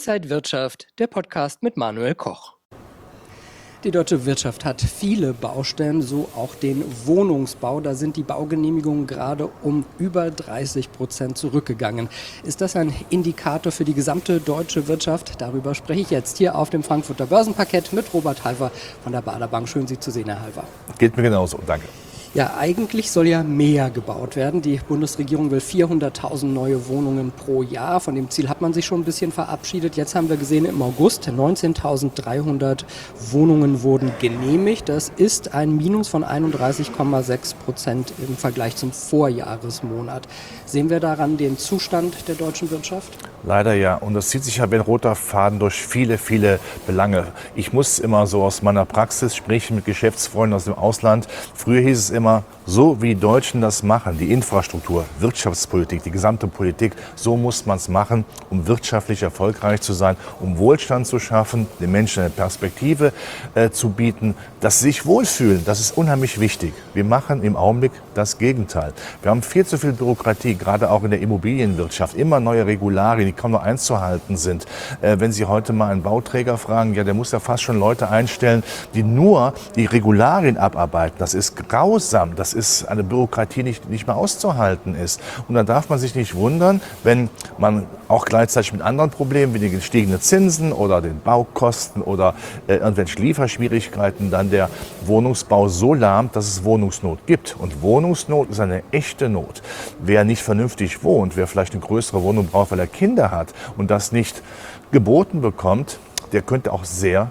Inside Wirtschaft, der Podcast mit Manuel Koch. Die deutsche Wirtschaft hat viele Baustellen, so auch den Wohnungsbau. Da sind die Baugenehmigungen gerade um über 30% zurückgegangen. Ist das ein Indikator für die gesamte deutsche Wirtschaft? Darüber spreche ich jetzt hier auf dem Frankfurter Börsenparkett mit Robert Halver von der Baader Bank. Schön, Sie zu sehen, Herr Halver. Geht mir genauso, danke. Ja, eigentlich soll ja mehr gebaut werden. Die Bundesregierung will 400.000 neue Wohnungen pro Jahr. Von dem Ziel hat man sich schon ein bisschen verabschiedet. Jetzt haben wir gesehen, im August 19.300 Wohnungen wurden genehmigt. Das ist ein Minus von 31,6% im Vergleich zum Vorjahresmonat. Sehen wir daran den Zustand der deutschen Wirtschaft? Leider ja. Und das zieht sich ja wie ein roter Faden durch viele, viele Belange. Ich muss immer so aus meiner Praxis sprechen mit Geschäftsfreunden aus dem Ausland. Früher hieß es immer, so wie die Deutschen das machen, die Infrastruktur, Wirtschaftspolitik, die gesamte Politik, so muss man es machen, um wirtschaftlich erfolgreich zu sein, um Wohlstand zu schaffen, den Menschen eine Perspektive zu bieten, dass sie sich wohlfühlen. Das ist unheimlich wichtig. Wir machen im Augenblick das Gegenteil. Wir haben viel zu viel Bürokratie, gerade auch in der Immobilienwirtschaft, immer neue Regularien, die kaum noch einzuhalten sind. Wenn Sie heute mal einen Bauträger fragen, ja, der muss ja fast schon Leute einstellen, die nur die Regularien abarbeiten. Das ist grausam, das ist eine Bürokratie, die nicht mehr auszuhalten ist. Und da darf man sich nicht wundern, wenn man auch gleichzeitig mit anderen Problemen wie den gestiegenen Zinsen oder den Baukosten oder irgendwelchen Lieferschwierigkeiten dann der Wohnungsbau so lahmt, dass es Wohnungsnot gibt. Und Wohnungsnot ist eine echte Not. Wer nicht vernünftig wohnt, wer vielleicht eine größere Wohnung braucht, weil er Kinder hat und das nicht geboten bekommt, der könnte auch sehr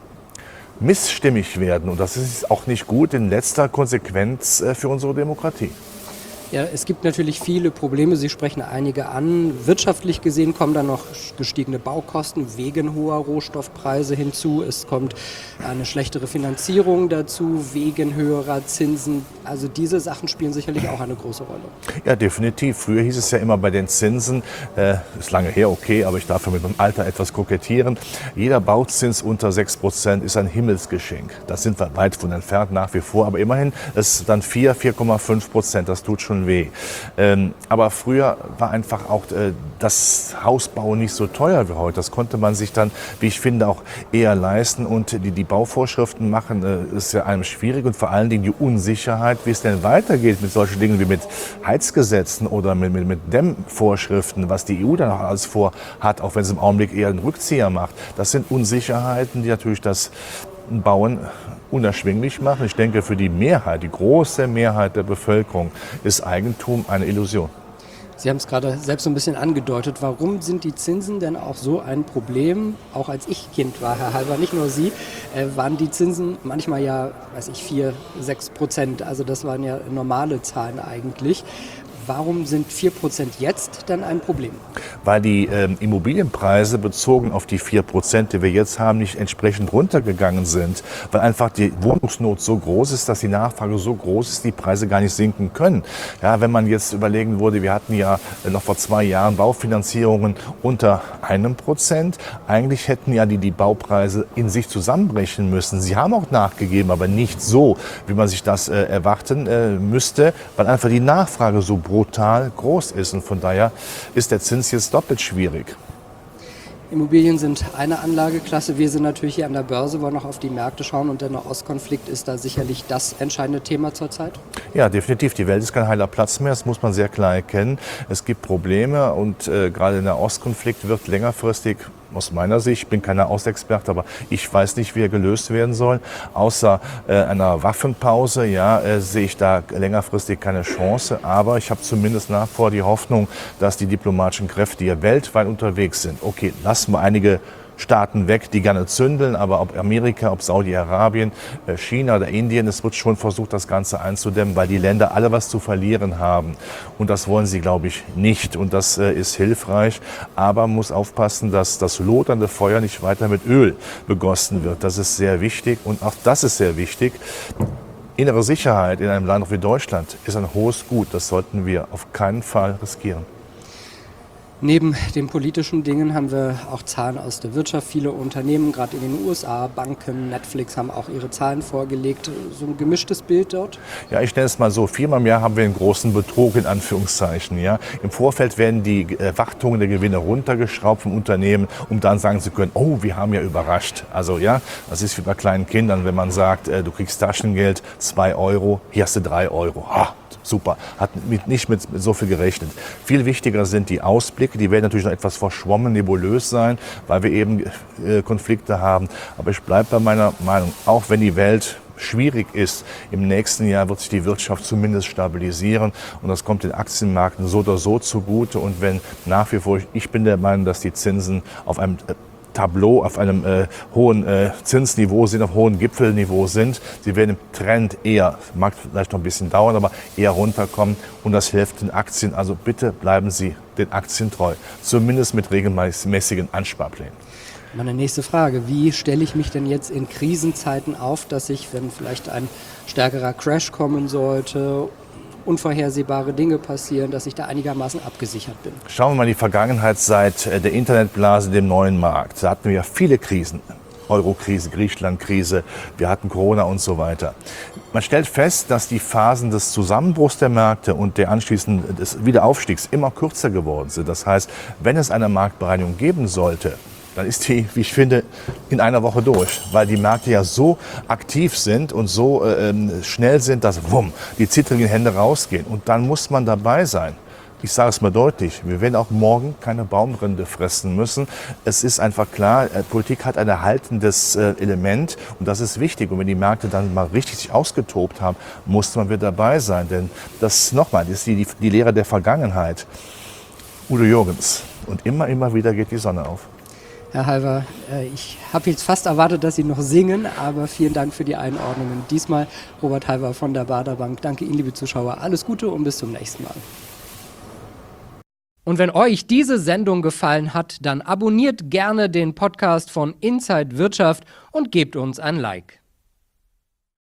missstimmig werden. Und das ist auch nicht gut in letzter Konsequenz für unsere Demokratie. Ja, es gibt natürlich viele Probleme, Sie sprechen einige an. Wirtschaftlich gesehen kommen dann noch gestiegene Baukosten wegen hoher Rohstoffpreise hinzu. Es kommt eine schlechtere Finanzierung dazu wegen höherer Zinsen. Also diese Sachen spielen sicherlich auch eine große Rolle. Ja, definitiv. Früher hieß es ja immer bei den Zinsen, ist lange her, okay, aber ich darf mit meinem Alter etwas kokettieren. Jeder Bauzins unter 6% ist ein Himmelsgeschenk. Das sind wir weit von entfernt nach wie vor, aber immerhin ist es dann 4,5%. Das tut schon weh. Aber früher war einfach auch das Hausbau nicht so teuer wie heute. Das konnte man sich dann, wie ich finde, auch eher leisten. Und die Bauvorschriften machen ist ja einem schwierig und vor allen Dingen die Unsicherheit, wie es denn weitergeht mit solchen Dingen wie mit Heizgesetzen oder mit Dämmvorschriften, was die EU dann auch alles vorhat, auch wenn es im Augenblick eher einen Rückzieher macht. Das sind Unsicherheiten, die natürlich das Bauen unerschwinglich machen. Ich denke, für die Mehrheit, die große Mehrheit der Bevölkerung ist Eigentum eine Illusion. Sie haben es gerade selbst so ein bisschen angedeutet. Warum sind die Zinsen denn auch so ein Problem? Auch als ich Kind war, Herr Halver, nicht nur Sie, waren die Zinsen manchmal ja, 4-6%. Also das waren ja normale Zahlen eigentlich. Warum sind 4% jetzt dann ein Problem? Weil die Immobilienpreise bezogen auf die 4%, die wir jetzt haben, nicht entsprechend runtergegangen sind. Weil einfach die Wohnungsnot so groß ist, dass die Nachfrage so groß ist, die Preise gar nicht sinken können. Ja, wenn man jetzt überlegen würde, wir hatten ja noch vor 2 Jahren Baufinanzierungen unter 1%. Eigentlich hätten ja die Baupreise in sich zusammenbrechen müssen. Sie haben auch nachgegeben, aber nicht so, wie man sich das erwarten müsste, weil einfach die Nachfrage so brutal groß ist. Und von daher ist der Zins jetzt doppelt schwierig. Immobilien sind eine Anlageklasse. Wir sind natürlich hier an der Börse, wollen noch auf die Märkte schauen und der Nahostkonflikt ist da sicherlich das entscheidende Thema zurzeit. Ja, definitiv. Die Welt ist kein heiler Platz mehr, das muss man sehr klar erkennen. Es gibt Probleme und gerade der Nahostkonflikt wird längerfristig, aus meiner Sicht, ich bin kein Nahostexperte, aber ich weiß nicht, wie er gelöst werden soll. Außer einer Waffenpause, sehe ich da längerfristig keine Chance. Aber ich habe zumindest nach vor die Hoffnung, dass die diplomatischen Kräfte, die ja weltweit unterwegs sind, okay, lassen wir einige Staaten weg, die gerne zündeln, aber ob Amerika, ob Saudi-Arabien, China oder Indien, es wird schon versucht, das Ganze einzudämmen, weil die Länder alle was zu verlieren haben. Und das wollen sie, glaube ich, nicht. Und das ist hilfreich. Aber man muss aufpassen, dass das lodernde Feuer nicht weiter mit Öl begossen wird. Das ist sehr wichtig. Und auch das ist sehr wichtig. Innere Sicherheit in einem Land wie Deutschland ist ein hohes Gut. Das sollten wir auf keinen Fall riskieren. Neben den politischen Dingen haben wir auch Zahlen aus der Wirtschaft. Viele Unternehmen, gerade in den USA, Banken, Netflix haben auch ihre Zahlen vorgelegt. So ein gemischtes Bild dort? Ja, ich nenne es mal so, 4-mal im Jahr haben wir einen großen Betrug in Anführungszeichen. Ja. Im Vorfeld werden die Erwartungen der Gewinne runtergeschraubt vom Unternehmen, um dann sagen zu können, oh, wir haben ja überrascht. Also ja, das ist wie bei kleinen Kindern, wenn man sagt, du kriegst Taschengeld, 2 Euro, hier hast du 3 Euro. Super, hat nicht mit so viel gerechnet. Viel wichtiger sind die Ausblicke, die werden natürlich noch etwas verschwommen, nebulös sein, weil wir eben Konflikte haben. Aber ich bleibe bei meiner Meinung, auch wenn die Welt schwierig ist, im nächsten Jahr wird sich die Wirtschaft zumindest stabilisieren und das kommt den Aktienmärkten so oder so zugute. Und wenn nach wie vor, ich bin der Meinung, dass die Zinsen auf einem Tableau auf einem hohen Zinsniveau sind, auf hohem Gipfelniveau sind. Sie werden im Trend eher, mag vielleicht noch ein bisschen dauern, aber eher runterkommen und das hilft den Aktien. Also bitte bleiben Sie den Aktien treu, zumindest mit regelmäßigen Ansparplänen. Meine nächste Frage, wie stelle ich mich denn jetzt in Krisenzeiten auf, dass ich, wenn vielleicht ein stärkerer Crash kommen sollte, unvorhersehbare Dinge passieren, dass ich da einigermaßen abgesichert bin? Schauen wir mal in die Vergangenheit seit der Internetblase, dem neuen Markt. Da hatten wir ja viele Krisen. Euro-Krise, Griechenland-Krise, wir hatten Corona und so weiter. Man stellt fest, dass die Phasen des Zusammenbruchs der Märkte und der anschließend des Wiederaufstiegs immer kürzer geworden sind. Das heißt, wenn es eine Marktbereinigung geben sollte, dann ist die, wie ich finde, in einer Woche durch, weil die Märkte ja so aktiv sind und so schnell sind, dass die zittrigen Hände rausgehen. Und dann muss man dabei sein. Ich sage es mal deutlich, wir werden auch morgen keine Baumrinde fressen müssen. Es ist einfach klar, Politik hat ein erhaltendes Element und das ist wichtig. Und wenn die Märkte dann mal richtig sich ausgetobt haben, muss man wieder dabei sein. Denn das nochmal, das ist die Lehre der Vergangenheit. Udo Jürgens. Und immer wieder geht die Sonne auf. Herr Halver, ich habe jetzt fast erwartet, dass Sie noch singen, aber vielen Dank für die Einordnungen. Diesmal Robert Halver von der Baader Bank. Danke Ihnen, liebe Zuschauer. Alles Gute und bis zum nächsten Mal. Und wenn euch diese Sendung gefallen hat, dann abonniert gerne den Podcast von Inside Wirtschaft und gebt uns ein Like.